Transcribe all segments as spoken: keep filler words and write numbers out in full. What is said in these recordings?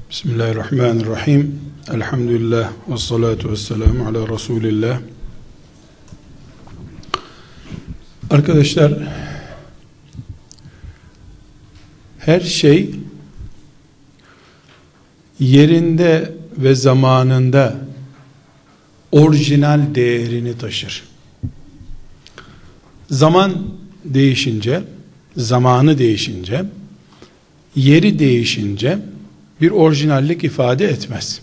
Bismillahirrahmanirrahim. Elhamdülillah ve salatu ve selamu ala Resulillah. Arkadaşlar, her şey yerinde ve zamanında orijinal değerini taşır. Zaman değişince, zamanı değişince, yeri değişince bir orijinallik ifade etmez.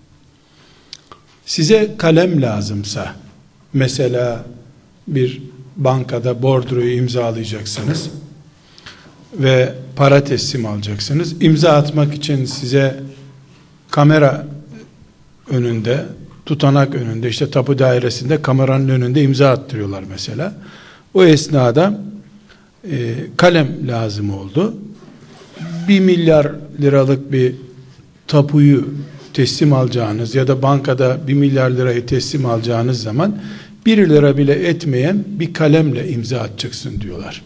Size kalem lazımsa, mesela bir bankada bordroyu imzalayacaksınız ve para teslim alacaksınız. İmza atmak için size kamera önünde, tutanak önünde, işte tapu dairesinde kameranın önünde imza attırıyorlar mesela. O esnada e, kalem lazım oldu. Bir milyar liralık bir tapuyu teslim alacağınız ya da bankada bir milyar lirayı teslim alacağınız zaman bir lira bile etmeyen bir kalemle imza atacaksın diyorlar.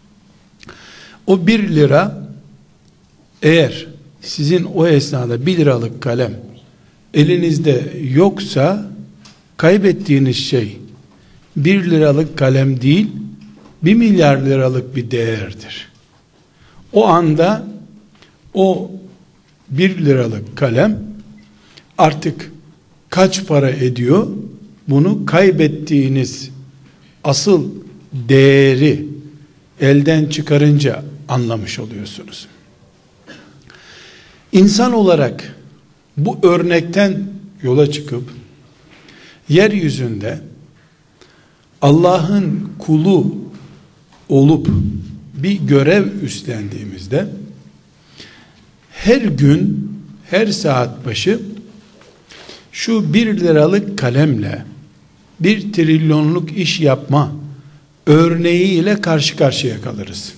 O bir lira, eğer sizin o esnada bir liralık kalem elinizde yoksa, kaybettiğiniz şey bir liralık kalem değil, bir milyar liralık bir değerdir. O anda o bir liralık kalem artık kaç para ediyor? Bunu kaybettiğiniz asıl değeri elden çıkarınca anlamış oluyorsunuz. İnsan olarak bu örnekten yola çıkıp yeryüzünde Allah'ın kulu olup bir görev üstlendiğimizde her gün, her saat başı şu bir liralık kalemle bir trilyonluk iş yapma örneğiyle karşı karşıya kalırız.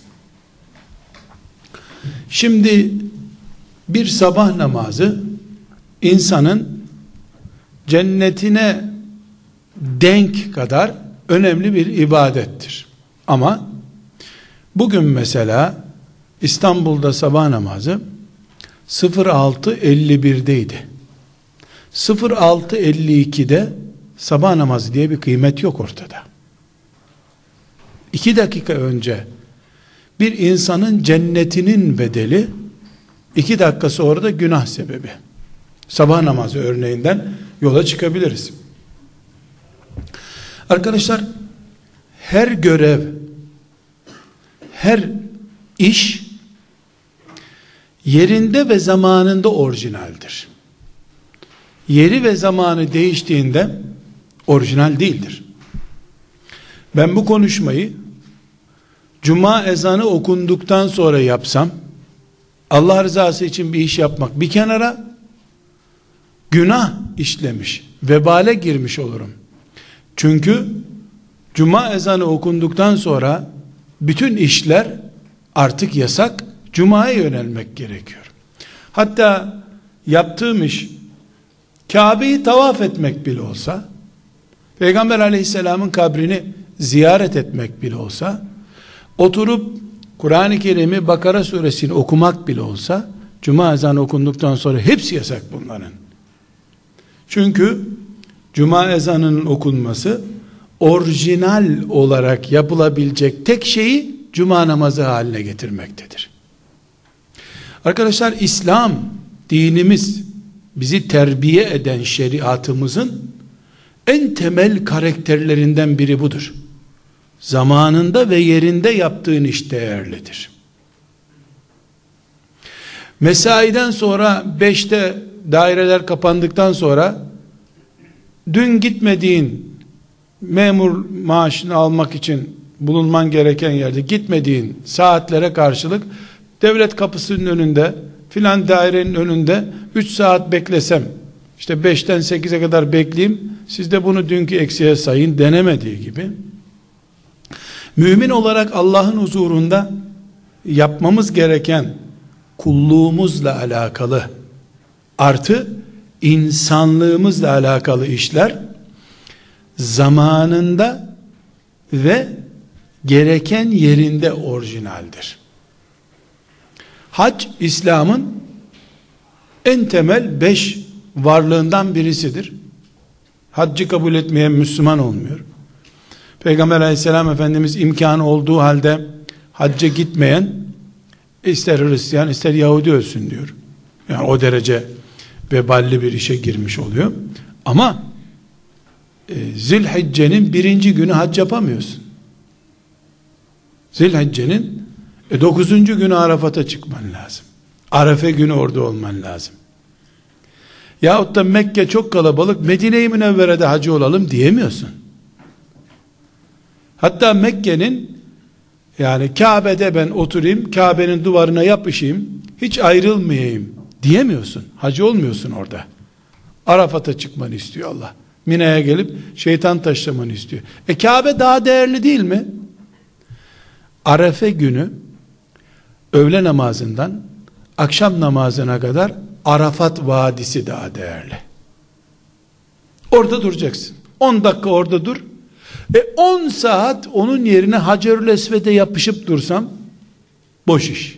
Şimdi bir sabah namazı insanın cennetine denk kadar önemli bir ibadettir. Ama bugün mesela İstanbul'da sabah namazı altı elli bir'deydi. altı elli iki'de sabah namazı diye bir kıymet yok ortada. İki dakika önce bir insanın cennetinin bedeli, iki dakika sonra da günah sebebi. Sabah namazı örneğinden yola çıkabiliriz. Arkadaşlar, her görev, her iş yerinde ve zamanında orijinaldir. Yeri ve zamanı değiştiğinde orijinal değildir. Ben bu konuşmayı cuma ezanı okunduktan sonra yapsam, Allah rızası için bir iş yapmak bir kenara, günah işlemiş, vebale girmiş olurum. Çünkü cuma ezanı okunduktan sonra bütün işler artık yasak, cumaya yönelmek gerekiyor. Hatta yaptığım iş Kabe'yi tavaf etmek bile olsa, Peygamber aleyhisselamın kabrini ziyaret etmek bile olsa, oturup Kur'an-ı Kerim'i, Bakara suresini okumak bile olsa, cuma ezanı okunduktan sonra hepsi yasak bunların. Çünkü cuma ezanının okunması orijinal olarak yapılabilecek tek şeyi cuma namazı haline getirmektedir. Arkadaşlar, İslam dinimiz, bizi terbiye eden şeriatımızın en temel karakterlerinden biri budur. Zamanında ve yerinde yaptığın iş değerlidir. Mesaiden sonra beşte daireler kapandıktan sonra dün gitmediğin, memur maaşını almak için bulunman gereken yerde gitmediğin saatlere karşılık devlet kapısının önünde, filan dairenin önünde üç saat beklesem, işte beşten sekize kadar bekleyeyim, siz de bunu dünkü eksiğe sayın denemediği gibi, mümin olarak Allah'ın huzurunda yapmamız gereken kulluğumuzla alakalı artı insanlığımızla alakalı işler zamanında ve gereken yerinde orijinaldir. Hac, İslam'ın en temel beş varlığından birisidir. Haccı kabul etmeyen Müslüman olmuyor. Peygamber aleyhisselam Efendimiz imkanı olduğu halde hacca gitmeyen ister Hristiyan ister Yahudi ölsün diyor. Yani o derece veballi bir işe girmiş oluyor. Ama e, Zilhicce'nin birinci günü hac yapamıyorsun. Zilhicce'nin e, dokuzuncu günü Arafat'a çıkman lazım. Arefe günü orada olman lazım. Yahut da Mekke çok kalabalık, Medine-i Münevvere'de hacı olalım diyemiyorsun. Hatta Mekke'nin, yani Kabe'de ben oturayım, Kabe'nin duvarına yapışayım, hiç ayrılmayayım diyemiyorsun. Hacı olmuyorsun orada. Arafat'a çıkmanı istiyor Allah. Mina'ya gelip şeytan taşlamanı istiyor. E Kabe daha değerli değil mi? Arefe günü öğle namazından akşam namazına kadar Arafat Vadisi daha değerli. Orada duracaksın. on dakika orada dur. E on saat onun yerine Hacerül Esved'e yapışıp dursam boş iş.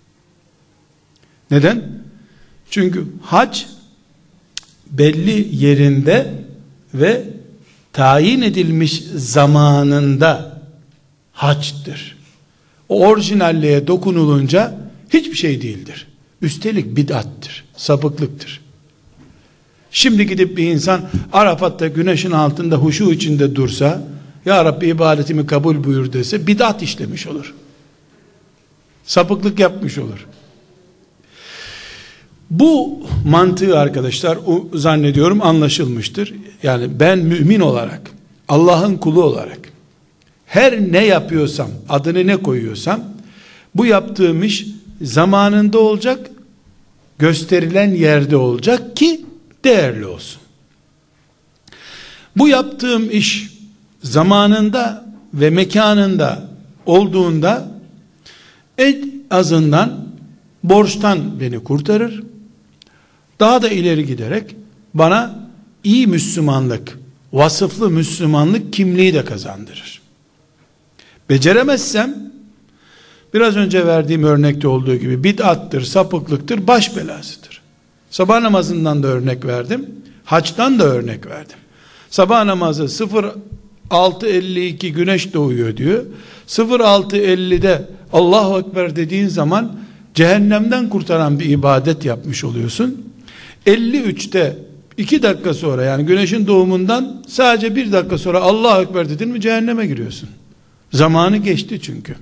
Neden? Çünkü hac belli yerinde ve tayin edilmiş zamanında haçtır. O orijinalliğe dokunulunca hiçbir şey değildir. Üstelik bid'attır, sapıklıktır. Şimdi gidip bir insan Arafat'ta güneşin altında huşu içinde dursa, Ya Rabbi ibadetimi kabul buyur dese, bid'at işlemiş olur. Sapıklık yapmış olur. Bu mantığı arkadaşlar zannediyorum anlaşılmıştır. Yani ben mümin olarak, Allah'ın kulu olarak her ne yapıyorsam, adını ne koyuyorsam, bu yaptığım iş zamanında olacak, gösterilen yerde olacak ki değerli olsun. Bu yaptığım iş zamanında ve mekanında olduğunda en azından borçtan beni kurtarır. Daha da ileri giderek bana iyi Müslümanlık, vasıflı Müslümanlık kimliği de kazandırır. Beceremezsem, biraz önce verdiğim örnekte olduğu gibi bid'attır, sapıklıktır, baş belasıdır. Sabah namazından da örnek verdim, haçtan da örnek verdim. Sabah namazı sıfır altı elli iki güneş doğuyor diyor. sıfır altı ellide Allahu Ekber dediğin zaman cehennemden kurtaran bir ibadet yapmış oluyorsun. elli üçte iki dakika sonra, yani güneşin doğumundan sadece bir dakika sonra Allahu Ekber dedin mi cehenneme giriyorsun. Zamanı geçti çünkü.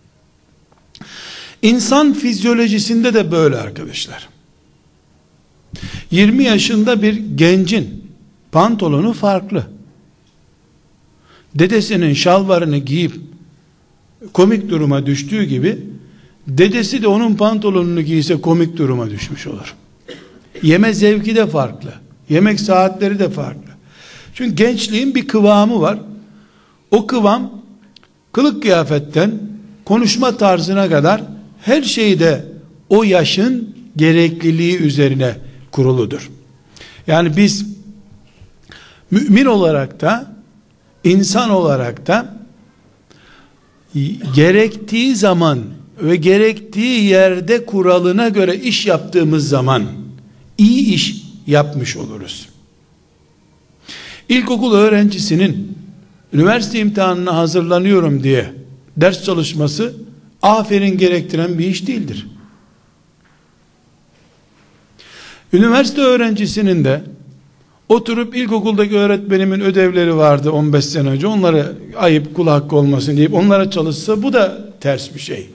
İnsan fizyolojisinde de böyle arkadaşlar. yirmi yaşında bir gencin pantolonu farklı. Dedesinin şalvarını giyip komik duruma düştüğü gibi, dedesi de onun pantolonunu giyse komik duruma düşmüş olur. Yeme zevki de farklı. Yemek saatleri de farklı. Çünkü gençliğin bir kıvamı var. O kıvam kılık kıyafetten konuşma tarzına kadar her şeyde o yaşın gerekliliği üzerine kuruludur. Yani biz mümin olarak da insan olarak da gerektiği zaman ve gerektiği yerde kuralına göre iş yaptığımız zaman iyi iş yapmış oluruz. İlkokul öğrencisinin üniversite imtihanına hazırlanıyorum diye ders çalışması aferin gerektiren bir iş değildir. Üniversite öğrencisinin de oturup ilkokuldaki öğretmenimin ödevleri vardı on beş sene önce, onları ayıp kul hakkı olmasın deyip onlara çalışsa bu da ters bir şey.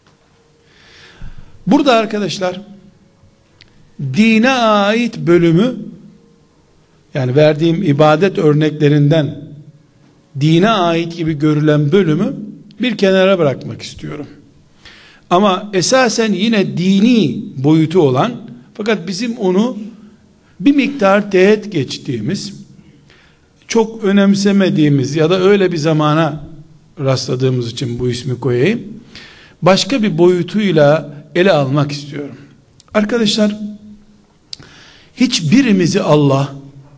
Burada arkadaşlar dine ait bölümü, yani verdiğim ibadet örneklerinden dine ait gibi görülen bölümü bir kenara bırakmak istiyorum. Ama esasen yine dini boyutu olan, fakat bizim onu bir miktar teğet geçtiğimiz, çok önemsemediğimiz ya da öyle bir zamana rastladığımız için bu ismi koyayım, başka bir boyutuyla ele almak istiyorum. Arkadaşlar, hiçbirimizi Allah,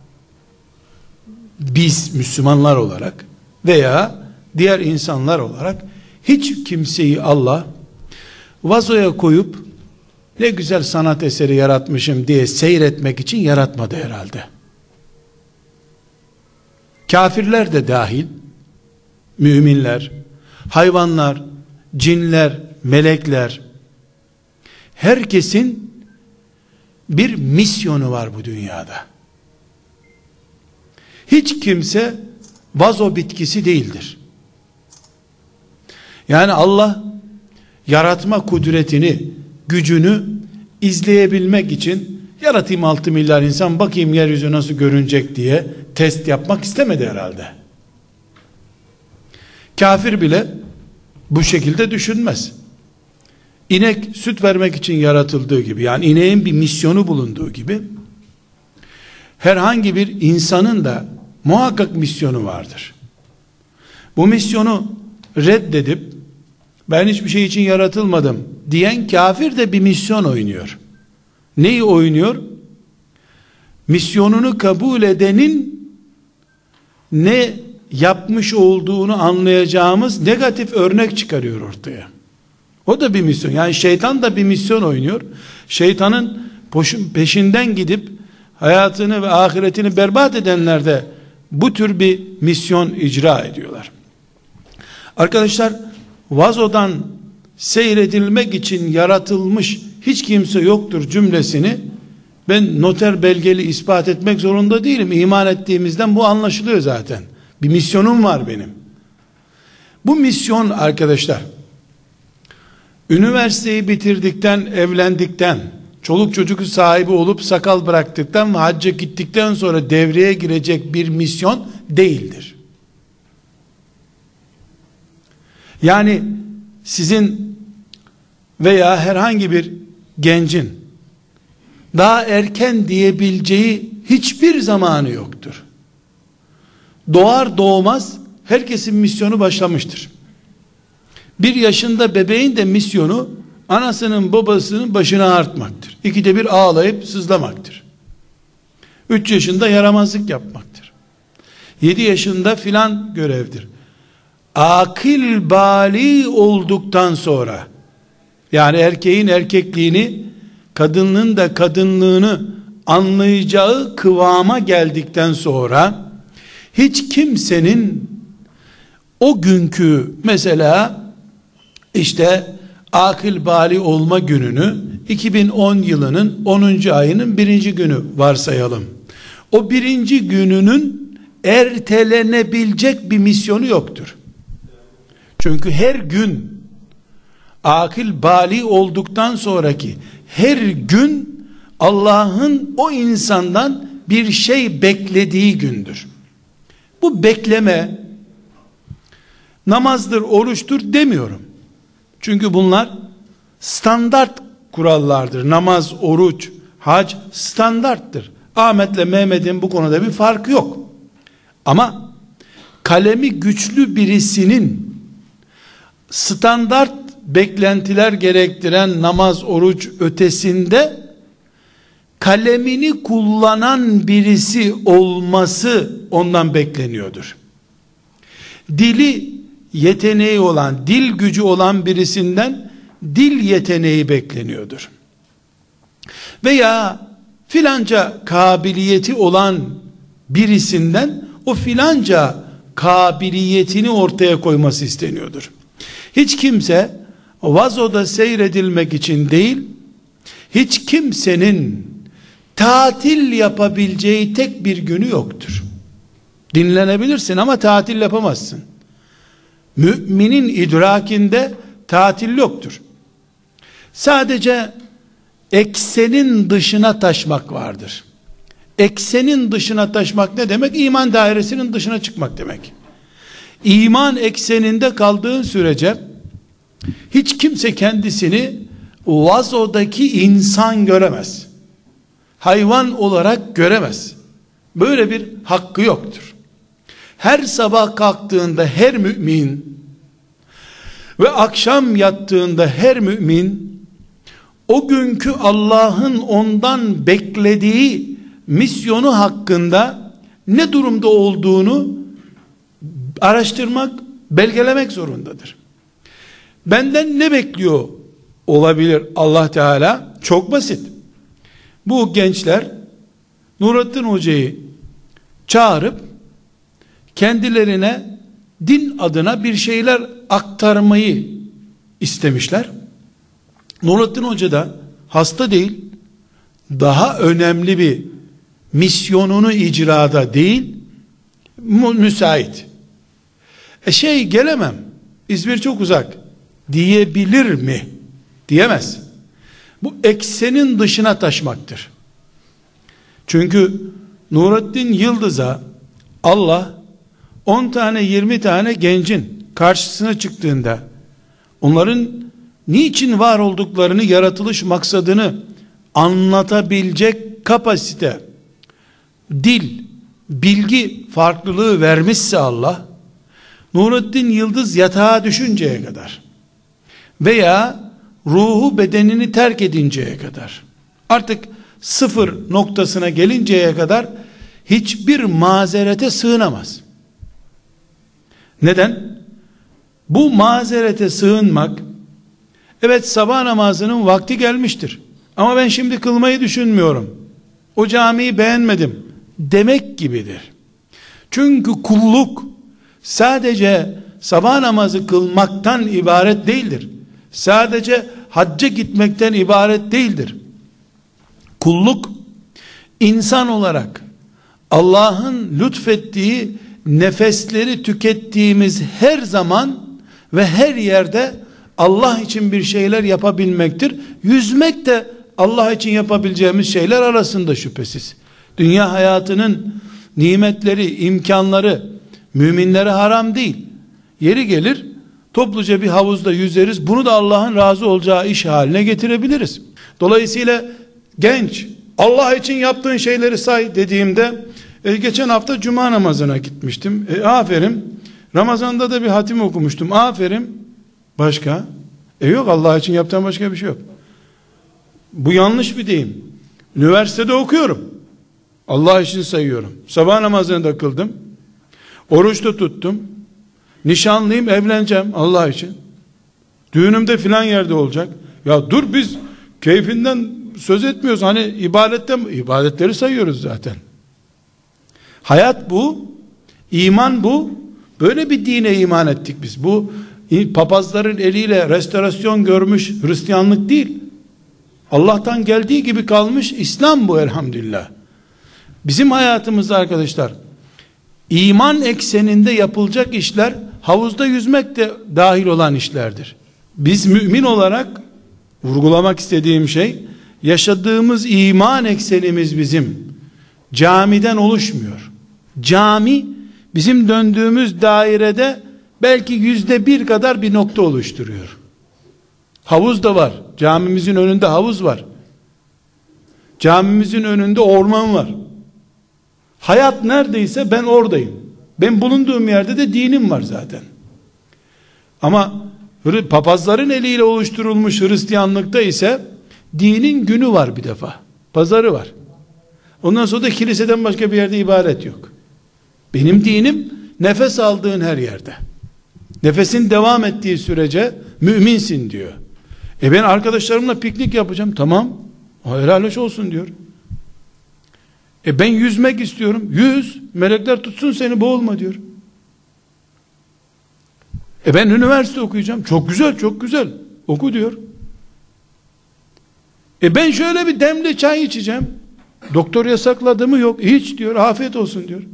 biz Müslümanlar olarak veya diğer insanlar olarak hiç kimseyi Allah vazoya koyup ne güzel sanat eseri yaratmışım diye seyretmek için yaratmadı herhalde. Kafirler de dahil, müminler, hayvanlar, cinler, melekler, herkesin bir misyonu var bu dünyada. Hiç kimse vazo bitkisi değildir. Yani Allah yaratma kudretini, gücünü izleyebilmek için yaratayım altı milyar insan, bakayım yeryüzü nasıl görünecek diye test yapmak istemedi herhalde. Kafir bile bu şekilde düşünmez. İnek süt vermek için yaratıldığı gibi, yani ineğin bir misyonu bulunduğu gibi, herhangi bir insanın da muhakkak misyonu vardır. Bu misyonu reddedip ben hiçbir şey için yaratılmadım diyen kafir de bir misyon oynuyor. Neyi oynuyor? Misyonunu kabul edenin ne yapmış olduğunu anlayacağımız negatif örnek çıkarıyor ortaya. O da bir misyon. Yani şeytan da bir misyon oynuyor. Şeytanın peşinden gidip hayatını ve ahiretini berbat edenler de bu tür bir misyon icra ediyorlar. Arkadaşlar, vazodan seyredilmek için yaratılmış hiç kimse yoktur cümlesini ben noter belgeli ispat etmek zorunda değilim. İman ettiğimizden bu anlaşılıyor zaten. Bir misyonum var benim. Bu misyon arkadaşlar, üniversiteyi bitirdikten, evlendikten, çoluk çocuk sahibi olup sakal bıraktıktan ve hacca gittikten sonra devreye girecek bir misyon değildir. Yani sizin veya herhangi bir gencin daha erken diyebileceği hiçbir zamanı yoktur. Doğar doğmaz herkesin misyonu başlamıştır. Bir yaşında bebeğin de misyonu anasının babasının başını ağartmaktır. İkide bir ağlayıp sızlamaktır. Üç yaşında yaramazlık yapmaktır. Yedi yaşında filan görevdir. Akil bali olduktan sonra, yani erkeğin erkekliğini, kadının da kadınlığını anlayacağı kıvama geldikten sonra hiç kimsenin o günkü mesela işte akil bali olma gününü iki bin on yılının onuncu ayının birinci günü varsayalım. O birinci gününün ertelenebilecek bir misyonu yoktur. Çünkü her gün akil bali olduktan sonraki her gün Allah'ın o insandan bir şey beklediği gündür. Bu bekleme namazdır, oruçtur demiyorum. Çünkü bunlar standart kurallardır. Namaz, oruç, hac standarttır. Ahmet'le Mehmet'in bu konuda bir farkı yok. Ama kalemi güçlü birisinin standart beklentiler gerektiren namaz, oruç ötesinde kalemini kullanan birisi olması ondan bekleniyordur. Dili yeteneği olan, dil gücü olan birisinden dil yeteneği bekleniyordur. Veya filanca kabiliyeti olan birisinden o filanca kabiliyetini ortaya koyması isteniyordur. Hiç kimse vazoda seyredilmek için değil, hiç kimsenin tatil yapabileceği tek bir günü yoktur. Dinlenebilirsin ama tatil yapamazsın. Müminin idrakinde tatil yoktur. Sadece eksenin dışına taşmak vardır. Eksenin dışına taşmak ne demek? İman dairesinin dışına çıkmak demek. İman ekseninde kaldığın sürece hiç kimse kendisini vazodaki insan göremez. Hayvan olarak göremez. Böyle bir hakkı yoktur. Her sabah kalktığında her mümin ve akşam yattığında her mümin o günkü Allah'ın ondan beklediği misyonu hakkında ne durumda olduğunu araştırmak, belgelemek zorundadır. Benden ne bekliyor olabilir Allah Teala? Çok basit. Bu gençler Nurattin Hoca'yı çağırıp kendilerine din adına bir şeyler aktarmayı istemişler. Nurattin Hoca da hasta değil, daha önemli bir misyonunu icrada değil, müsait. E şey gelemem, İzmir çok uzak diyebilir mi? Diyemez. Bu eksenin dışına taşmaktır. Çünkü Nurattin Yıldız'a Allah on tane yirmi tane gencin karşısına çıktığında onların niçin var olduklarını, yaratılış maksadını anlatabilecek kapasite, dil, bilgi farklılığı vermişse Allah, Nurattin Yıldız yatağa düşünceye kadar veya ruhu bedenini terk edinceye kadar, artık sıfır noktasına gelinceye kadar hiçbir mazerete sığınamaz. Neden? Bu mazerete sığınmak, evet sabah namazının vakti gelmiştir ama ben şimdi kılmayı düşünmüyorum, o camiyi beğenmedim demek gibidir. Çünkü kulluk sadece sabah namazı kılmaktan ibaret değildir. Sadece hacca gitmekten ibaret değildir. Kulluk, insan olarak Allah'ın lütfettiği nefesleri tükettiğimiz her zaman ve her yerde Allah için bir şeyler yapabilmektir. Yüzmek de Allah için yapabileceğimiz şeyler arasında şüphesiz. Dünya hayatının nimetleri, imkanları müminlere haram değil. Yeri gelir topluca bir havuzda yüzeriz. Bunu da Allah'ın razı olacağı iş haline getirebiliriz. Dolayısıyla genç, Allah için yaptığın şeyleri say dediğimde, e, geçen hafta cuma namazına gitmiştim. E, aferin. Ramazan'da da bir hatim okumuştum. Aferin. Başka? E yok, Allah için yaptığım başka bir şey yok. Bu yanlış bir deyim. Üniversitede okuyorum. Allah için sayıyorum. Sabah namazını da kıldım. Oruç da tuttum. Nişanlıyım, evleneceğim Allah için. Düğünümde filan yerde olacak. Ya dur, biz keyfinden söz etmiyoruz. Hani ibadetten, ibadetleri sayıyoruz zaten. Hayat bu, iman bu. Böyle bir dine iman ettik biz. Bu papazların eliyle restorasyon görmüş Hristiyanlık değil. Allah'tan geldiği gibi kalmış İslam bu, elhamdülillah. Bizim hayatımızda arkadaşlar, iman ekseninde yapılacak işler, havuzda yüzmek de dahil olan işlerdir. Biz mümin olarak vurgulamak istediğim şey, yaşadığımız iman eksenimiz bizim camiden oluşmuyor. Cami bizim döndüğümüz dairede belki yüzde bir kadar bir nokta oluşturuyor. Havuz da var. Camimizin önünde havuz var. Camimizin önünde orman var. Hayat neredeyse ben oradayım. Ben bulunduğum yerde de dinim var zaten. Ama papazların eliyle oluşturulmuş Hristiyanlıkta ise dinin günü var bir defa. Pazarı var. Ondan sonra da kiliseden başka bir yerde ibadet yok. Benim dinim nefes aldığın her yerde. Nefesin devam ettiği sürece müminsin diyor. E ben arkadaşlarımla piknik yapacağım. Tamam. Helal hoş olsun diyor. E ben yüzmek istiyorum. Yüz. Melekler tutsun seni, boğulma diyor. E ben üniversite okuyacağım. Çok güzel, çok güzel. Oku diyor. E ben şöyle bir demli çay içeceğim. Doktor yasakladı mı? Yok. İç diyor. Afiyet olsun diyor.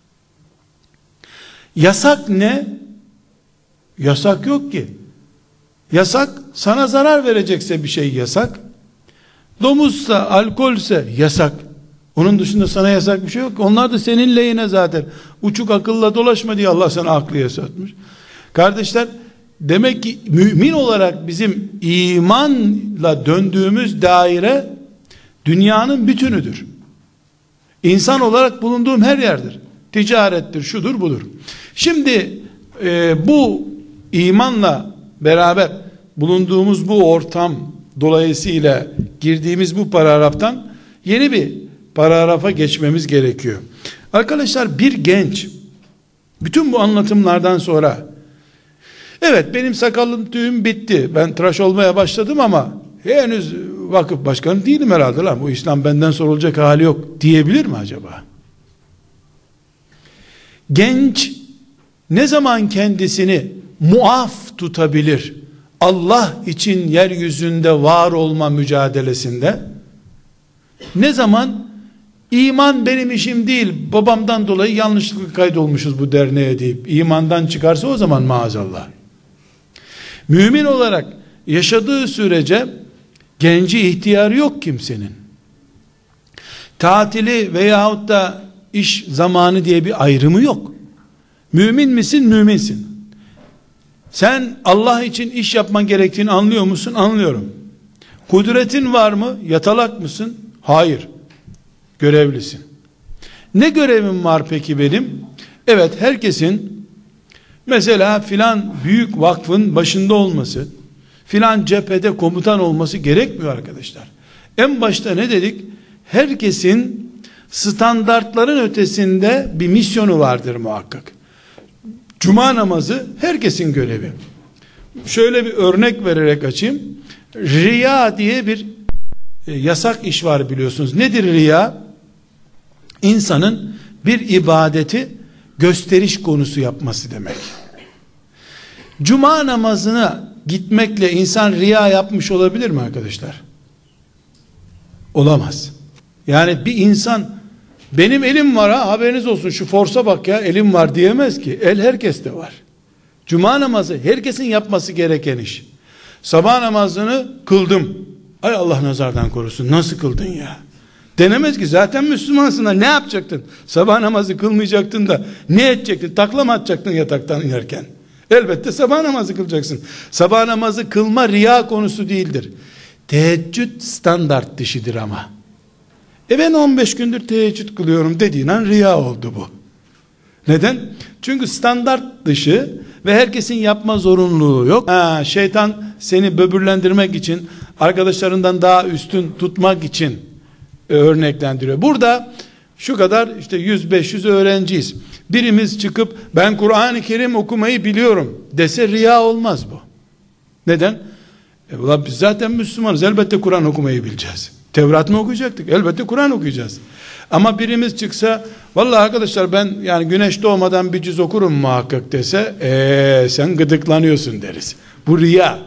Yasak ne? Yasak yok ki. Yasak, sana zarar verecekse bir şey yasak. Domuzsa, alkolse yasak. Onun dışında sana yasak bir şey yok. Onlar da senin lehine zaten. Uçuk akılla dolaşma diye Allah sana aklı yasatmış. Kardeşler, demek ki mümin olarak bizim imanla döndüğümüz daire dünyanın bütünüdür. İnsan olarak bulunduğum her yerdir. Ticarettir, şudur budur. Şimdi e, bu imanla beraber bulunduğumuz bu ortam dolayısıyla girdiğimiz bu paragraftan yeni bir paragrafa geçmemiz gerekiyor. Arkadaşlar, bir genç bütün bu anlatımlardan sonra Evet, benim sakalım tüyüm bitti, ben tıraş olmaya başladım ama henüz vakıf başkanı değilim herhalde, lan bu İslam benden sorulacak hali yok diyebilir mi acaba? Genç ne zaman kendisini muaf tutabilir? Allah için yeryüzünde var olma mücadelesinde. Ne zaman iman benim işim değil, babamdan dolayı yanlışlıkla kaydolmuşuz bu derneğe deyip imandan çıkarsa, o zaman maazallah. Mümin olarak yaşadığı sürece genci ihtiyarı yok kimsenin. Tatili veyahut da iş zamanı diye bir ayrımı yok. Mümin misin? Müminsin. Sen Allah için iş yapman gerektiğini anlıyor musun? Anlıyorum. Kudretin var mı? Yatalak mısın? Hayır. Görevlisin. Ne görevim var peki benim? Evet, herkesin mesela filan büyük vakfın başında olması, filan cephede komutan olması gerekmiyor arkadaşlar. En başta ne dedik? Herkesin standartların ötesinde bir misyonu vardır muhakkak. Cuma namazı herkesin görevi. Şöyle bir örnek vererek açayım. Riya diye bir e, yasak iş var, biliyorsunuz. Nedir riya? İnsanın bir ibadeti gösteriş konusu yapması demek. Cuma namazına gitmekle insan riya yapmış olabilir mi arkadaşlar? Olamaz. Yani bir insan benim elim var ha, haberiniz olsun, şu forsa bak ya, elim var diyemez ki. El herkeste var. Cuma namazı herkesin yapması gereken iş. Sabah namazını kıldım. Ay Allah nazardan korusun, nasıl kıldın ya? Denemez ki, zaten Müslümansın da ne yapacaktın? Sabah namazı kılmayacaktın da ne edecektin? Takla mı atacaktın yataktan inerken? Elbette sabah namazı kılacaksın. Sabah namazı kılma riya konusu değildir. Teheccüd standart dışıdır ama. E ben on beş gündür teheccüd kılıyorum dediğin an riya oldu bu. Neden? Çünkü standart dışı ve herkesin yapma zorunluluğu yok. Ha, şeytan seni böbürlendirmek için, arkadaşlarından daha üstün tutmak için e, örneklendiriyor. Burada şu kadar işte yüz beş yüz öğrenciyiz. Birimiz çıkıp ben Kur'an-ı Kerim okumayı biliyorum dese riya olmaz bu. Neden? E, ulan biz zaten Müslümanız, elbette Kur'an okumayı bileceğiz. Tevrat mı okuyacaktık? Elbette Kur'an okuyacağız. Ama birimiz çıksa, vallahi arkadaşlar ben yani güneş doğmadan bir cüz okurum muhakkak dese, ee, sen gıdıklanıyorsun deriz. Bu riya.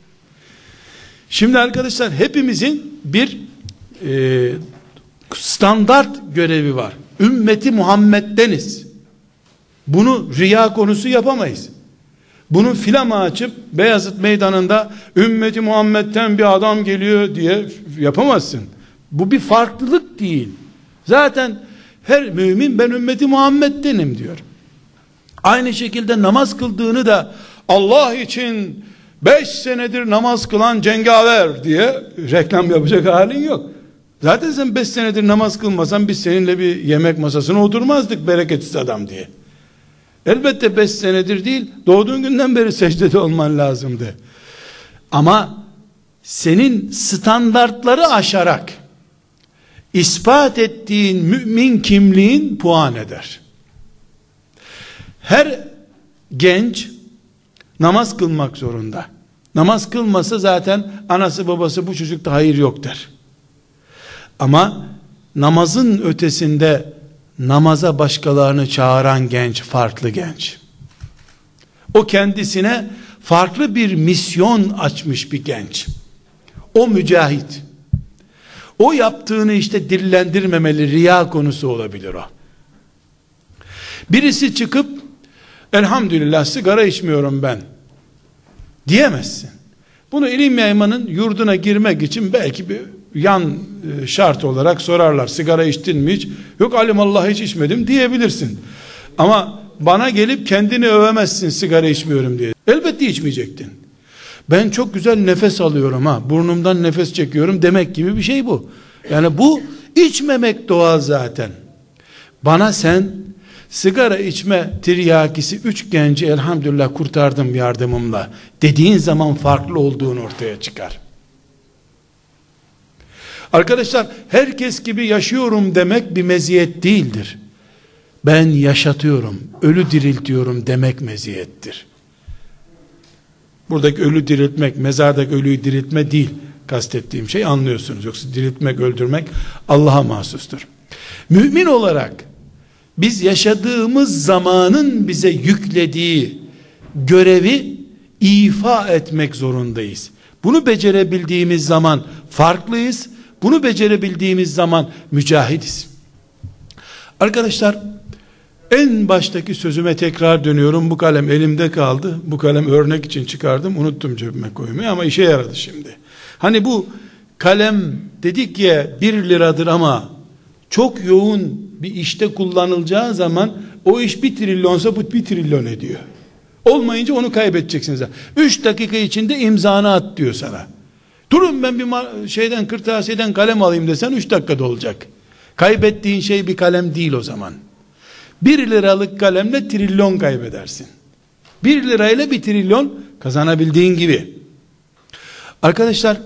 Şimdi arkadaşlar hepimizin bir e, standart görevi var. Ümmeti Muhammed'deniz. Bunu riya konusu yapamayız. Bunu filama açıp Beyazıt Meydanı'nda ümmeti Muhammed'den bir adam geliyor diye yapamazsın. Bu bir farklılık değil. Zaten her mümin ben ümmeti Muhammed'denim diyor. Aynı şekilde namaz kıldığını da Allah için beş senedir namaz kılan cengaver diye reklam yapacak halin yok. Zaten sen beş senedir namaz kılmasan biz seninle bir yemek masasına oturmazdık bereketsiz adam diye. Elbette beş senedir değil, doğduğun günden beri secdede olman lazımdı. Ama senin standartları aşarak ispat ettiğin mümin kimliğin puan eder. Her genç namaz kılmak zorunda. Namaz kılmasa zaten anası babası bu çocukta hayır yok der. Ama namazın ötesinde namaza başkalarını çağıran genç farklı genç. O kendisine farklı bir misyon açmış bir genç. O mücahit. O yaptığını işte dillendirmemeli, riya konusu olabilir o. Birisi çıkıp elhamdülillah sigara içmiyorum ben diyemezsin. Bunu ilim yaymanın yurduna girmek için belki bir yan şart olarak sorarlar. Sigara içtin mi hiç? Yok alimallah hiç içmedim diyebilirsin. Ama bana gelip kendini övemezsin sigara içmiyorum diye. Elbette içmeyecektin. Ben çok güzel nefes alıyorum ha, burnumdan nefes çekiyorum demek gibi bir şey bu. Yani bu içmemek doğal zaten. Bana sen sigara içme tiryakisi üç genci elhamdülillah kurtardım yardımımla dediğin zaman farklı olduğunu ortaya çıkar. Arkadaşlar herkes gibi yaşıyorum demek bir meziyet değildir. Ben yaşatıyorum, ölü diriltiyorum demek meziyettir. Buradaki ölü diriltmek, mezardaki ölüyü diriltme değil kastettiğim şey, anlıyorsunuz. Yoksa diriltmek, öldürmek Allah'a mahsustur. Mümin olarak biz yaşadığımız zamanın bize yüklediği görevi ifa etmek zorundayız. Bunu becerebildiğimiz zaman farklıyız. Bunu becerebildiğimiz zaman mücahidiz. Arkadaşlar, en baştaki sözüme tekrar dönüyorum. Bu kalem elimde kaldı. Bu kalem örnek için çıkardım. Unuttum cebime koymayı ama işe yaradı şimdi. Hani bu kalem dedik ya bir liradır ama çok yoğun bir işte kullanılacağı zaman o iş bir trilyonsa bu bir trilyon ediyor. Olmayınca onu kaybedeceksiniz. Üç dakika içinde imzanı at diyor sana. Durun ben bir şeyden, kırtasiyeden kalem alayım desen üç dakikada olacak. Kaybettiğin şey bir kalem değil o zaman. Bir liralık kalemle trilyon kaybedersin. Bir lirayla bir trilyon kazanabildiğin gibi. Arkadaşlar,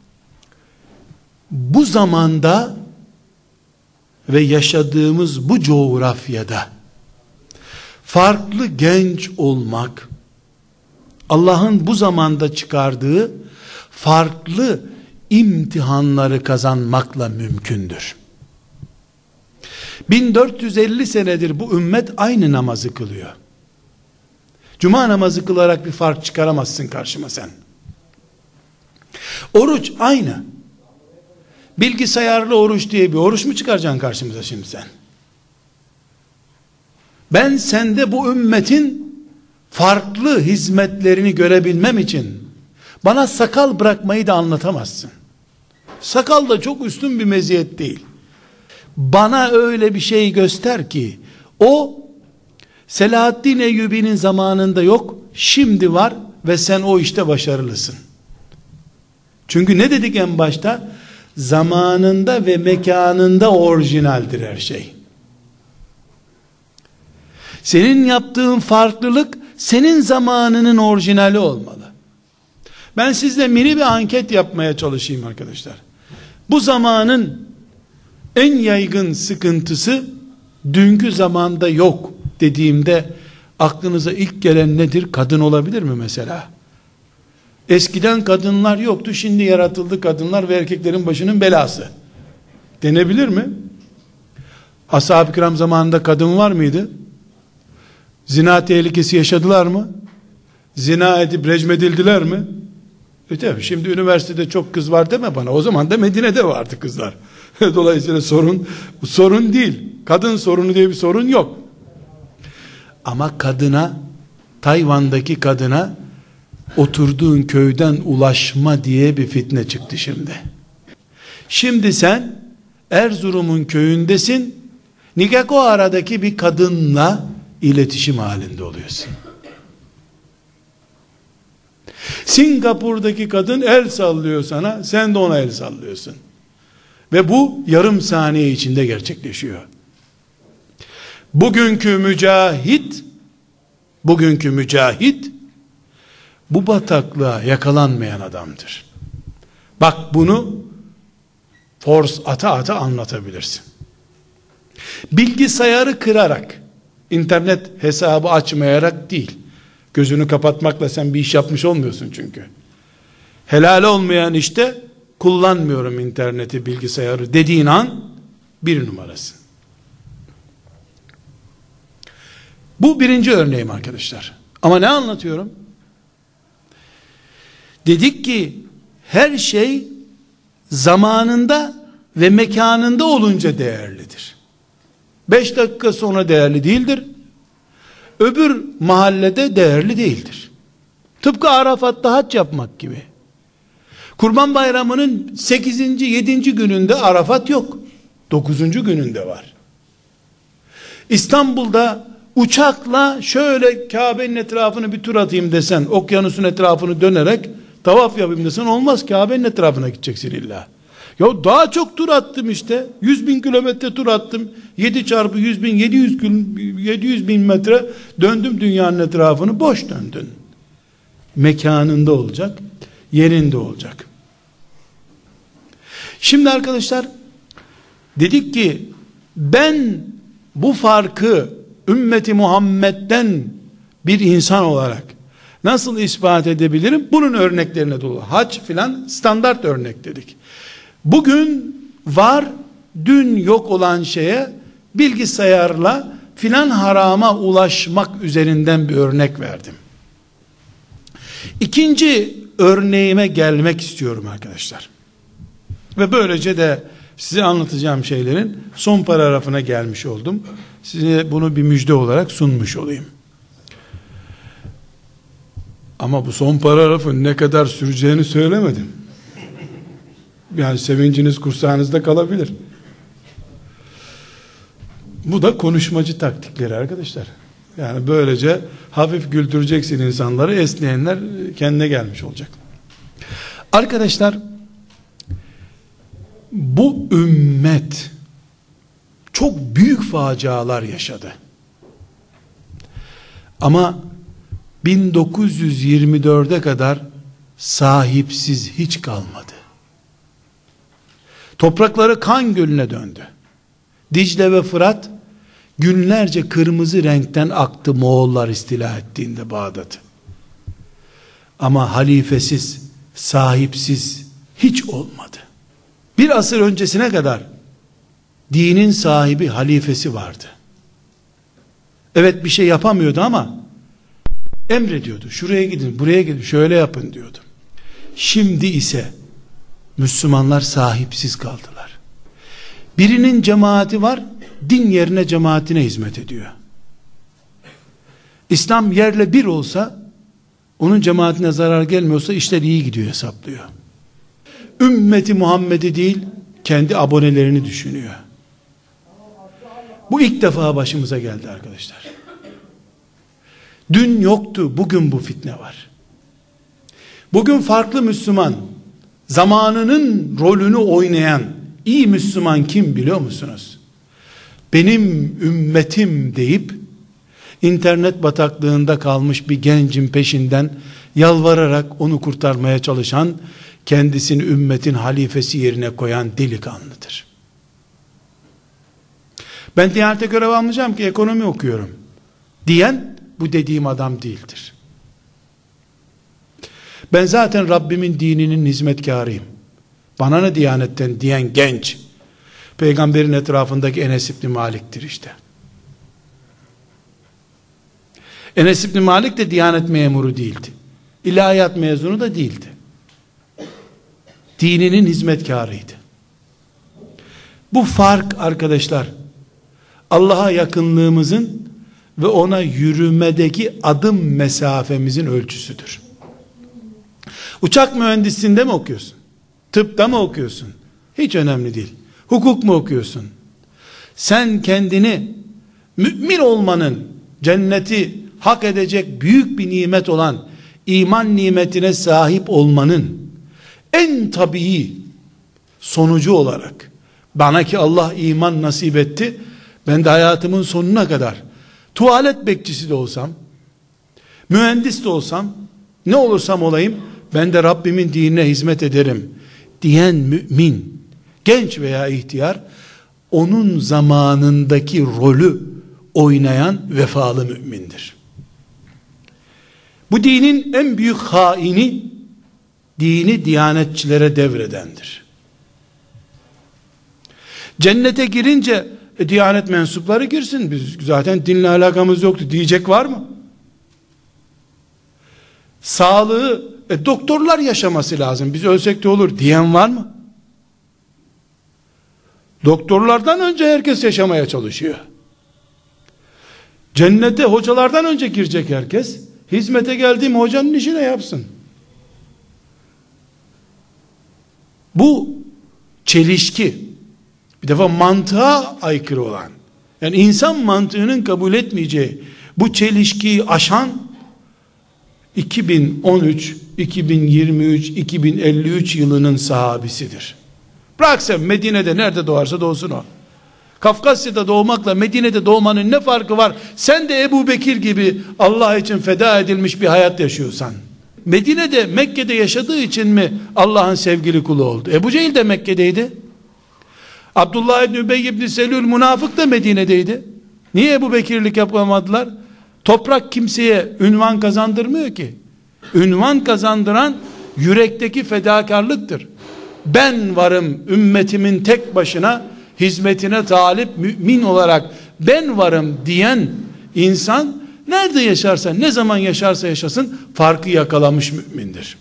bu zamanda ve yaşadığımız bu coğrafyada farklı genç olmak, Allah'ın bu zamanda çıkardığı farklı imtihanları kazanmakla mümkündür. bin dört yüz elli senedir bu ümmet aynı namazı kılıyor. Cuma namazı kılarak bir fark çıkaramazsın karşıma sen. Oruç aynı. Bilgisayarlı oruç diye bir oruç mu çıkaracaksın karşımıza şimdi sen? Ben sende bu ümmetin farklı hizmetlerini görebilmem için bana sakal bırakmayı da anlatamazsın. Sakal da çok üstün bir meziyet değil. Bana öyle bir şey göster ki o Selahaddin Eyyubi'nin zamanında yok, şimdi var ve sen o işte başarılısın. Çünkü ne dedik en başta? Zamanında ve mekanında orijinaldir her şey. Senin yaptığın farklılık senin zamanının orijinali olmalı. Ben sizle mini bir anket yapmaya çalışayım arkadaşlar. Bu zamanın en yaygın sıkıntısı dünkü zamanda yok dediğimde aklınıza ilk gelen nedir? Kadın olabilir mi mesela? Eskiden kadınlar yoktu, şimdi yaratıldı kadınlar ve erkeklerin başının belası denebilir mi? Ashab-ı kiram zamanında kadın var mıydı? Zina tehlikesi yaşadılar mı? Zina edip rejmedildiler mi? E tabi şimdi üniversitede çok kız var deme bana. O zaman da Medine'de vardı kızlar. Dolayısıyla sorun sorun değil. Kadın sorunu diye bir sorun yok. Ama kadına, Tayvan'daki kadına oturduğun köyden ulaşma diye bir fitne çıktı şimdi. Şimdi sen Erzurum'un köyündesin. Nikah o aradaki bir kadınla iletişim halinde oluyorsun. Singapur'daki kadın el sallıyor sana, sen de ona el sallıyorsun. Ve bu yarım saniye içinde gerçekleşiyor. Bugünkü mücahit, bugünkü mücahit, bu bataklığa yakalanmayan adamdır. Bak bunu force ata ata anlatabilirsin. Bilgisayarı kırarak, internet hesabı açmayarak değil. Gözünü kapatmakla sen bir iş yapmış olmuyorsun çünkü. Helal olmayan işte kullanmıyorum interneti, bilgisayarı dediğin an bir numarasın. Bu birinci örneğim arkadaşlar. Ama ne anlatıyorum? Dedik ki her şey zamanında ve mekanında olunca değerlidir. Beş dakika sonra değerli değildir. Öbür mahallede değerli değildir. Tıpkı Arafat'ta hac yapmak gibi. Kurban Bayramı'nın sekizinci, yedinci gününde Arafat yok. dokuzuncu gününde var. İstanbul'da uçakla şöyle Kabe'nin etrafını bir tur atayım desen, okyanusun etrafını dönerek tavaf yapayım desen olmaz. Kabe'nin etrafına gideceksin illa. Ya daha çok tur attım işte. yüz bin kilometre tur attım. yedi çarpı yüz bin, yedi yüz, yedi yüz bin metre döndüm dünyanın etrafını. Boş döndün. Mekanında olacak, yerinde olacak. Şimdi arkadaşlar, dedik ki ben bu farkı ümmeti Muhammed'den bir insan olarak Nasıl ispat edebilirim? Bunun örneklerine dolu. Hac filan standart örnek dedik. Bugün var, dün yok olan şeye bilgisayarla filan harama ulaşmak üzerinden bir örnek verdim. İkinci örneğime gelmek istiyorum arkadaşlar. Ve böylece de size anlatacağım şeylerin son paragrafına gelmiş oldum. Size bunu bir müjde olarak sunmuş olayım. Ama bu son paragrafın ne kadar süreceğini söylemedim. Yani sevinciniz kursağınızda kalabilir. Bu da konuşmacı taktikleri arkadaşlar. Yani böylece hafif güldüreceksin insanları, esneyenler kendine gelmiş olacak. Arkadaşlar, bu ümmet çok büyük facialar yaşadı. Ama bin dokuz yüz yirmi dörde kadar sahipsiz hiç kalmadı. Toprakları kan gölüne döndü. Dicle ve Fırat günlerce kırmızı renkten aktı Moğollar istila ettiğinde Bağdat'ı. Ama halifesiz, sahipsiz hiç olmadı. Bir asır öncesine kadar dinin sahibi, halifesi vardı. Evet, bir şey yapamıyordu ama emrediyordu. Şuraya gidin, buraya gidin, şöyle yapın diyordu. Şimdi ise Müslümanlar sahipsiz kaldılar. Birinin cemaati var, din yerine cemaatine hizmet ediyor. İslam yerle bir olsa, onun cemaatine zarar gelmiyorsa işler iyi gidiyor hesaplıyor. Ümmeti Muhammed'i değil, kendi abonelerini düşünüyor. Bu ilk defa başımıza geldi arkadaşlar. Dün yoktu, bugün bu fitne var. Bugün farklı Müslüman, zamanının rolünü oynayan iyi Müslüman kim biliyor musunuz? Benim ümmetim deyip internet bataklığında kalmış bir gencin peşinden yalvararak onu kurtarmaya çalışan, kendisini ümmetin halifesi yerine koyan delikanlıdır. Ben Diyanet'te görev almayacağım ki ekonomi okuyorum diyen bu dediğim adam değildir. Ben zaten Rabbimin dininin hizmetkarıyım, bana ne Diyanet'ten diyen genç, peygamberin etrafındaki Enes İbni Malik'tir işte. Enes İbni Malik de Diyanet memuru değildi. İlahiyat mezunu da değildi. Dininin hizmetkarıydı. Bu fark arkadaşlar, Allah'a yakınlığımızın ve ona yürümedeki adım mesafemizin ölçüsüdür. Uçak mühendisliğinde mi okuyorsun? Tıpta mı okuyorsun? Hiç önemli değil. Hukuk mu okuyorsun? Sen kendini mümin olmanın, cenneti hak edecek büyük bir nimet olan iman nimetine sahip olmanın en tabii sonucu olarak, bana ki Allah iman nasip etti, ben de hayatımın sonuna kadar tuvalet bekçisi de olsam, mühendis de olsam, ne olursam olayım, ben de Rabbimin dinine hizmet ederim diyen mümin, genç veya ihtiyar, onun zamanındaki rolü oynayan vefalı mümindir. Bu dinin en büyük haini, dini diyanetçilere devredendir. Cennete girince e, Diyanet mensupları girsin, biz zaten dinle alakamız yoktu diyecek var mı? Sağlığı e, doktorlar yaşaması lazım, biz ölsek de olur diyen var mı? Doktorlardan önce herkes yaşamaya çalışıyor. Cennete hocalardan önce girecek herkes. Hizmete geldiğim hocanın işine yapsın. Bu çelişki, bir defa mantığa aykırı olan, yani insan mantığının kabul etmeyeceği bu çelişkiyi aşan iki bin on üç, iki bin yirmi üç, iki bin elli üç yılının sahabisidir. Bırak sen Medine'de nerede doğarsa doğsun o. Kafkasya'da doğmakla Medine'de doğmanın ne farkı var? Sen de Ebu Bekir gibi Allah için feda edilmiş bir hayat yaşıyorsan. Medine'de, Mekke'de yaşadığı için mi Allah'ın sevgili kulu oldu? Ebu Cehil de Mekke'deydi. Abdullah İbni Übey İbni Selül münafık da Medine'deydi. Niye Ebu Bekirlik yapamadılar? Toprak kimseye ünvan kazandırmıyor ki. ünvan kazandıran yürekteki fedakarlıktır. Ben varım ümmetimin tek başına hizmetine talip mümin olarak ben varım diyen insan nerede yaşarsa, ne zaman yaşarsa yaşasın farkı yakalamış mümindir.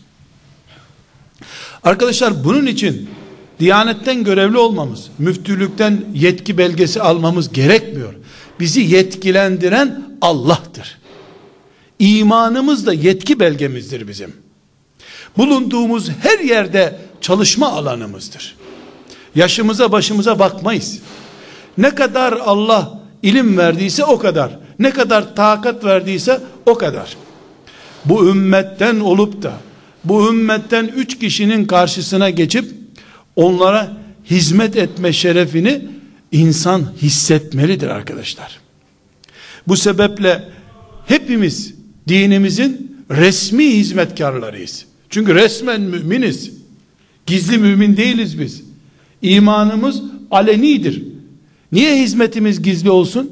Arkadaşlar, bunun için Diyanetten görevli olmamız, müftülükten yetki belgesi almamız gerekmiyor. Bizi yetkilendiren Allah'tır. İmanımız da yetki belgemizdir bizim. Bulunduğumuz her yerde çalışma alanımızdır. Yaşımıza başımıza bakmayız. Ne kadar Allah ilim verdiyse o kadar. Ne kadar takat verdiyse o kadar. Bu ümmetten olup da bu ümmetten üç kişinin karşısına geçip onlara hizmet etme şerefini insan hissetmelidir arkadaşlar. Bu sebeple hepimiz dinimizin resmi hizmetkarlarıyız. Çünkü resmen müminiz. Gizli mümin değiliz biz. İmanımız alenidir. Niye hizmetimiz gizli olsun?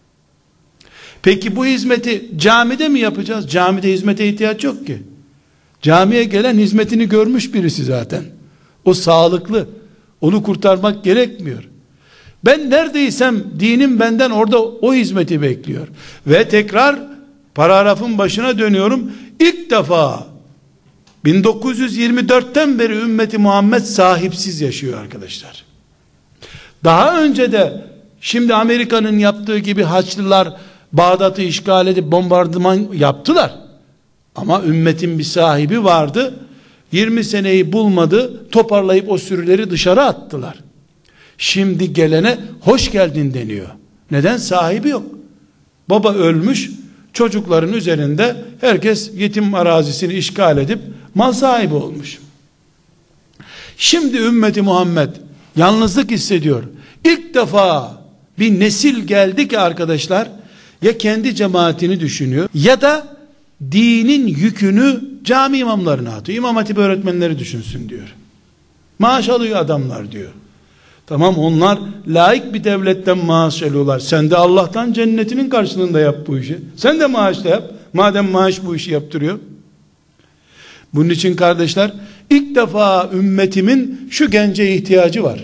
Peki bu hizmeti camide mi yapacağız? Camide hizmete ihtiyaç yok ki. Camiye gelen hizmetini görmüş birisi zaten. O sağlıklı. Onu kurtarmak gerekmiyor. Ben neredeysem dinim benden orada o hizmeti bekliyor. Ve tekrar paragrafın başına dönüyorum. İlk defa bin dokuz yüz yirmi dörtten beri ümmeti Muhammed sahipsiz yaşıyor arkadaşlar. Daha önce de şimdi Amerika'nın yaptığı gibi Haçlılar Bağdat'ı işgal edip bombardıman yaptılar. Ama ümmetin bir sahibi vardı. yirmi seneyi bulmadı. Toparlayıp o sürüleri dışarı attılar. Şimdi gelene hoş geldin deniyor. Neden? Sahibi yok. Baba ölmüş. Çocukların üzerinde herkes yetim arazisini işgal edip mal sahibi olmuş. Şimdi ümmeti Muhammed yalnızlık hissediyor. İlk defa bir nesil geldi ki arkadaşlar, ya kendi cemaatini düşünüyor ya da dinin yükünü cami imamlarına atıyor. İmam hatip öğretmenleri düşünsün diyor. Maaş alıyor adamlar diyor. Tamam, onlar laik bir devletten maaş alıyorlar. Sen de Allah'tan cennetinin karşılığında yap bu işi. Sen de maaşla yap. Madem maaş bu işi yaptırıyor. Bunun için kardeşler, ilk defa ümmetimin şu gence ihtiyacı var.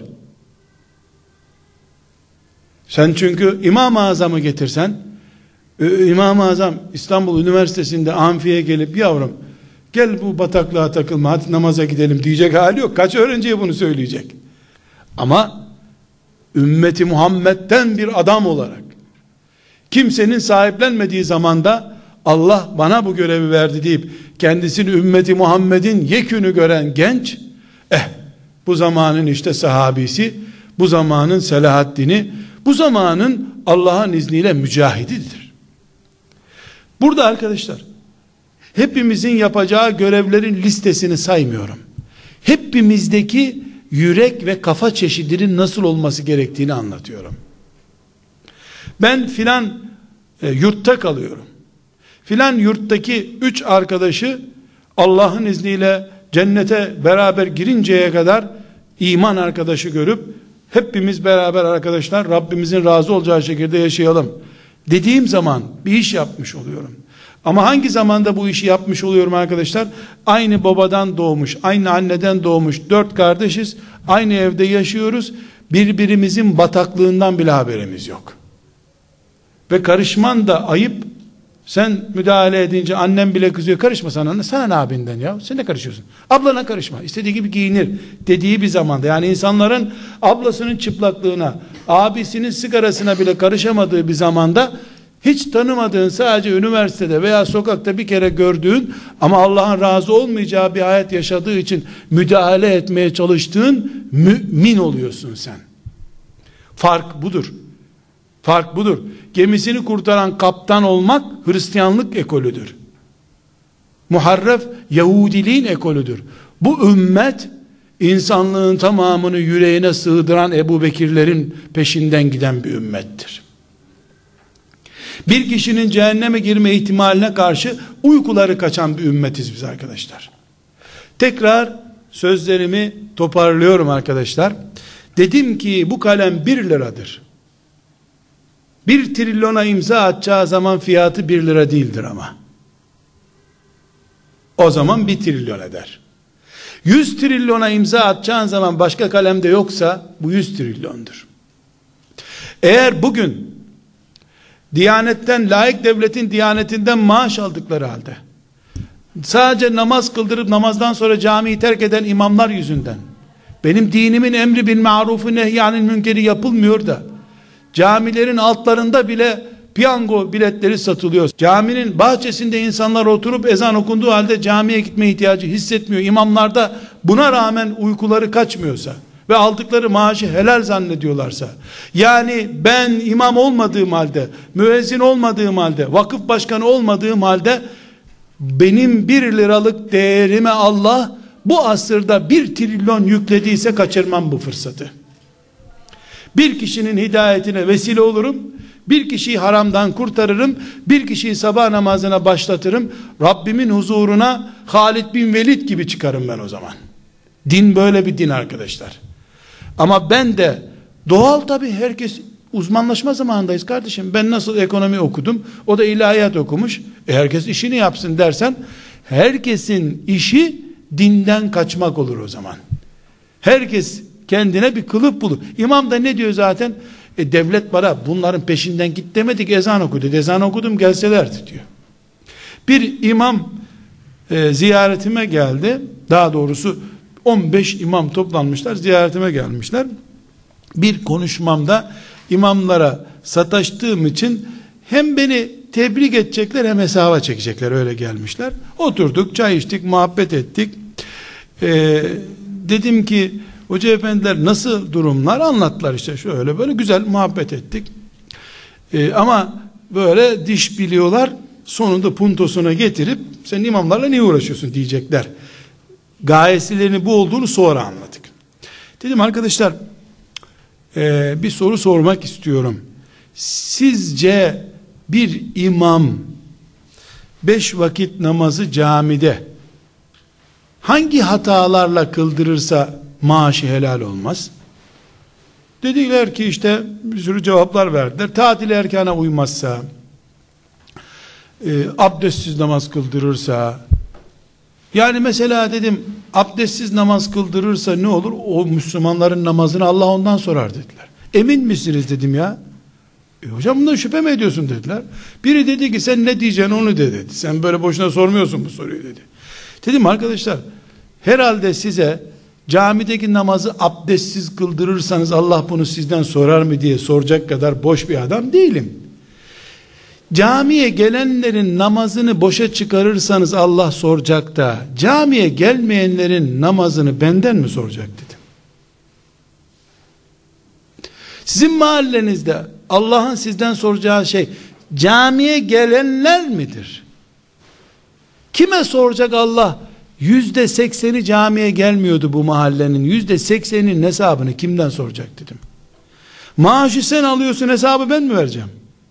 Sen çünkü İmam-ı Azam'ı getirsen, İmam-ı Azam İstanbul Üniversitesi'nde amfiye gelip yavrum gel bu bataklığa takılma hadi namaza gidelim diyecek hali yok. Kaç öğrenciye bunu söyleyecek? Ama ümmeti Muhammed'den bir adam olarak kimsenin sahiplenmediği zamanda Allah bana bu görevi verdi deyip kendisini ümmeti Muhammed'in yekünü gören genç, eh bu zamanın işte sahabisi, bu zamanın Selahaddin'i, bu zamanın Allah'ın izniyle mücahididir. Burada arkadaşlar hepimizin yapacağı görevlerin listesini saymıyorum. Hepimizdeki yürek ve kafa çeşidinin nasıl olması gerektiğini anlatıyorum. Ben filan e, yurtta kalıyorum. Filan yurttaki üç arkadaşı Allah'ın izniyle cennete beraber girinceye kadar iman arkadaşı görüp hepimiz beraber arkadaşlar Rabbimizin razı olacağı şekilde yaşayalım dediğim zaman bir iş yapmış oluyorum. Ama hangi zamanda bu işi yapmış oluyorum arkadaşlar? Aynı babadan doğmuş, aynı anneden doğmuş dört kardeşiz. Aynı evde yaşıyoruz. Birbirimizin bataklığından bile haberimiz yok. Ve karışman da ayıp. Sen müdahale edince annem bile kızıyor. Karışma sana. Sana ne abinden ya? Sen ne karışıyorsun? Ablana karışma. İstediği gibi giyinir dediği bir zamanda. Yani insanların ablasının çıplaklığına, abisinin sigarasına bile karışamadığı bir zamanda hiç tanımadığın, sadece üniversitede veya sokakta bir kere gördüğün ama Allah'ın razı olmayacağı bir hayat yaşadığı için müdahale etmeye çalıştığın mümin oluyorsun sen. Fark budur. Fark budur. Gemisini kurtaran kaptan olmak Hristiyanlık ekolüdür. Muharref Yahudiliğin ekolüdür. Bu ümmet insanlığın tamamını yüreğine sığdıran Ebu Bekirlerin peşinden giden bir ümmettir. Bir kişinin cehenneme girme ihtimaline karşı uykuları kaçan bir ümmetiz biz arkadaşlar. Tekrar sözlerimi toparlıyorum arkadaşlar. Dedim ki bu kalem bir liradır. Bir trilyona imza atacağı zaman fiyatı bir lira değildir ama. O zaman bir trilyon eder. yüz trilyona imza atacağın zaman başka kalemde yoksa bu yüz trilyondur. Eğer bugün Diyanetten, laik devletin diyanetinden maaş aldıkları halde sadece namaz kıldırıp namazdan sonra camiyi terk eden imamlar yüzünden benim dinimin emri bil marufu nehyanil münkeri yapılmıyor da camilerin altlarında bile piyango biletleri satılıyor. Caminin bahçesinde insanlar oturup ezan okunduğu halde camiye gitme ihtiyacı hissetmiyor. İmamlar da buna rağmen uykuları kaçmıyorsa ve aldıkları maaşı helal zannediyorlarsa, yani ben imam olmadığım halde, müezzin olmadığım halde, vakıf başkanı olmadığım halde benim bir liralık değerime Allah bu asırda bir trilyon yüklediyse kaçırmam bu fırsatı. Bir kişinin hidayetine vesile olurum, bir kişiyi haramdan kurtarırım, bir kişiyi sabah namazına başlatırım, Rabbimin huzuruna Halid bin Velid gibi çıkarım ben o zaman. Din böyle bir din arkadaşlar. Ama ben de doğal, tabii herkes uzmanlaşma zamanındayız kardeşim. Ben nasıl ekonomi okudum, o da ilahiyat okumuş, e herkes işini yapsın dersen, herkesin işi dinden kaçmak olur o zaman. Herkes kendine bir kılıf bulur. İmam da ne diyor zaten? E devlet bana bunların peşinden git demedik, ezan okudu. Ezan okudum gelselerdi diyor. Bir imam e, ziyaretime geldi. Daha doğrusu on beş imam toplanmışlar, ziyaretime gelmişler. Bir konuşmamda imamlara sataştığım için hem beni tebrik edecekler hem hesaba çekecekler, öyle gelmişler. Oturduk, çay içtik, muhabbet ettik. Ee, dedim ki hoca efendiler nasıl durumlar, anlattılar işte şöyle böyle, güzel muhabbet ettik. Ee, ama böyle diş biliyorlar, sonunda puntosuna getirip sen imamlarla niye uğraşıyorsun diyecekler. Gayesilerini bu olduğunu sonra anladık. Dedim arkadaşlar e, bir soru sormak istiyorum. Sizce bir imam beş vakit namazı camide hangi hatalarla kıldırırsa maaşı helal olmaz? Dediler ki işte bir sürü cevaplar verdiler. Tatil erkana uymazsa, e, abdestsiz namaz kıldırırsa, yani mesela dedim abdestsiz namaz kıldırırsa ne olur? O Müslümanların namazını Allah ondan sorar dediler. Emin misiniz dedim ya. E hocam bundan şüphe mi ediyorsun dediler. Biri dedi ki sen ne diyeceksin onu de dedi. Sen böyle boşuna sormuyorsun bu soruyu dedi. Dedim arkadaşlar herhalde size camideki namazı abdestsiz kıldırırsanız Allah bunu sizden sorar mı diye soracak kadar boş bir adam değilim. Camiye gelenlerin namazını boşa çıkarırsanız Allah soracak da camiye gelmeyenlerin namazını benden mi soracak dedim. Sizin mahallenizde Allah'ın sizden soracağı şey camiye gelenler midir? Kime soracak Allah? Yüzde sekseni camiye gelmiyordu bu mahallenin. Yüzde seksenin hesabını kimden soracak dedim. Maaşı sen alıyorsun, hesabı ben mi vereceğim?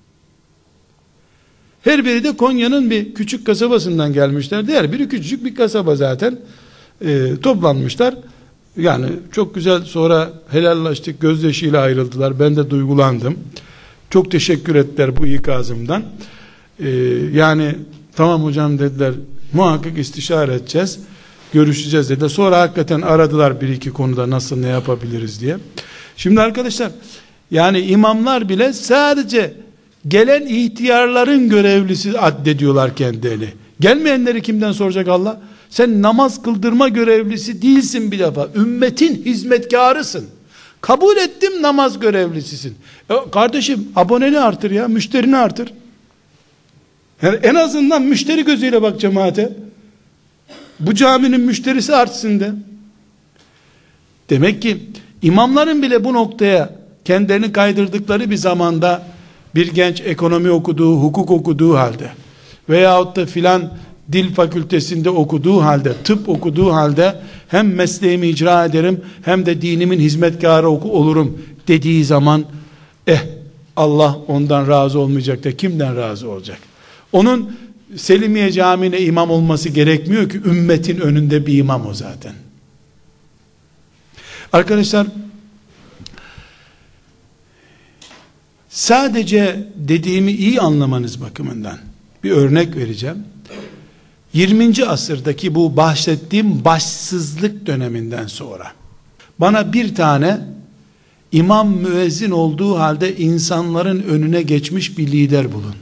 Her biri de Konya'nın bir küçük kasabasından gelmişler. Diğer biri küçücük bir kasaba zaten. E, toplanmışlar. Yani çok güzel, sonra helallaştık, gözyaşıyla ayrıldılar. Ben de duygulandım. Çok teşekkür ettiler bu ikazımdan. E, yani tamam hocam dediler, muhakkak istişare edeceğiz, görüşeceğiz dediler. Sonra hakikaten aradılar bir iki konuda nasıl ne yapabiliriz diye. Şimdi arkadaşlar yani imamlar bile sadece gelen ihtiyarların görevlisi addediyorlar kendilerini. Gelmeyenleri kimden soracak Allah? Sen namaz kıldırma görevlisi değilsin bir defa. Ümmetin hizmetkarısın. Kabul ettim, namaz görevlisisin. E kardeşim aboneni artır ya, müşterini artır. Yani en azından müşteri gözüyle bak cemaate. Bu caminin müşterisi artsın de. Demek ki imamların bile bu noktaya kendilerini kaydırdıkları bir zamanda bir genç ekonomi okuduğu, hukuk okuduğu halde veyahut da filan dil fakültesinde okuduğu halde, tıp okuduğu halde hem mesleğimi icra ederim hem de dinimin hizmetkarı olurum dediği zaman eh Allah ondan razı olmayacak da kimden razı olacak? Onun Selimiye Camii'ne imam olması gerekmiyor ki, ümmetin önünde bir imam o zaten. Arkadaşlar sadece dediğimi iyi anlamanız bakımından bir örnek vereceğim. yirminci asırdaki bu bahsettiğim başsızlık döneminden sonra bana bir tane imam müezzin olduğu halde insanların önüne geçmiş bir lider bulun.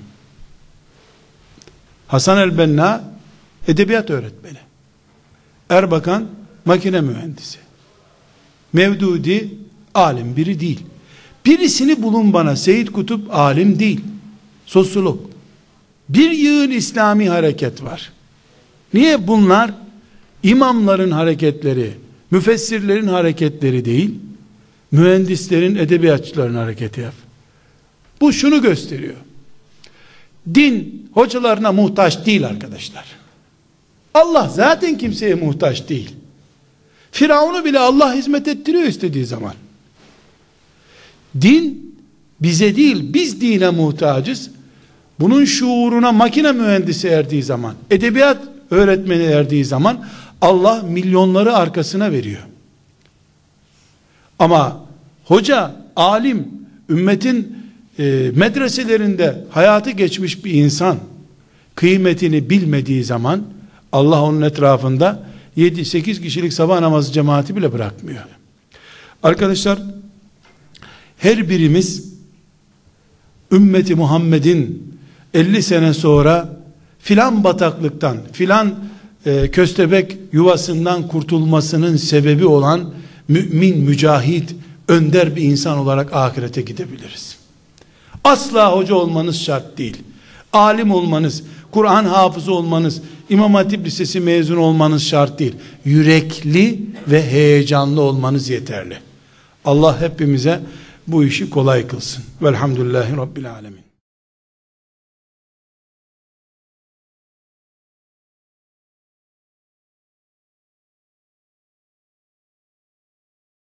Hasan el-Benna edebiyat öğretmeni, Erbakan makine mühendisi, Mevdudi alim biri değil. Birisini bulun bana. Seyyid Kutup alim değil, sosyolog. Bir yığın İslami hareket var. Niye bunlar imamların hareketleri, müfessirlerin hareketleri değil, mühendislerin, edebiyatçıların hareketi yap? Bu şunu gösteriyor: din hocalarına muhtaç değil arkadaşlar. Allah zaten kimseye muhtaç değil. Firavun'u bile Allah hizmet ettiriyor istediği zaman. Din bize değil, biz dine muhtacız. Bunun şuuruna makine mühendisi erdiği zaman, edebiyat öğretmeni erdiği zaman Allah milyonları arkasına veriyor. Ama hoca, alim, ümmetin e, medreselerinde hayatı geçmiş bir insan kıymetini bilmediği zaman Allah onun etrafında yedi sekiz kişilik sabah namazı cemaati bile bırakmıyor. Arkadaşlar, her birimiz ümmeti Muhammed'in elli sene sonra filan bataklıktan, filan e, köstebek yuvasından kurtulmasının sebebi olan mümin, mücahit, önder bir insan olarak ahirete gidebiliriz. Asla hoca olmanız şart değil. Alim olmanız, Kur'an hafızı olmanız, İmam Hatip Lisesi mezun olmanız şart değil. Yürekli ve heyecanlı olmanız yeterli. Allah hepimize bu işi kolay kılsın. Velhamdülillahi Rabbil Alemin.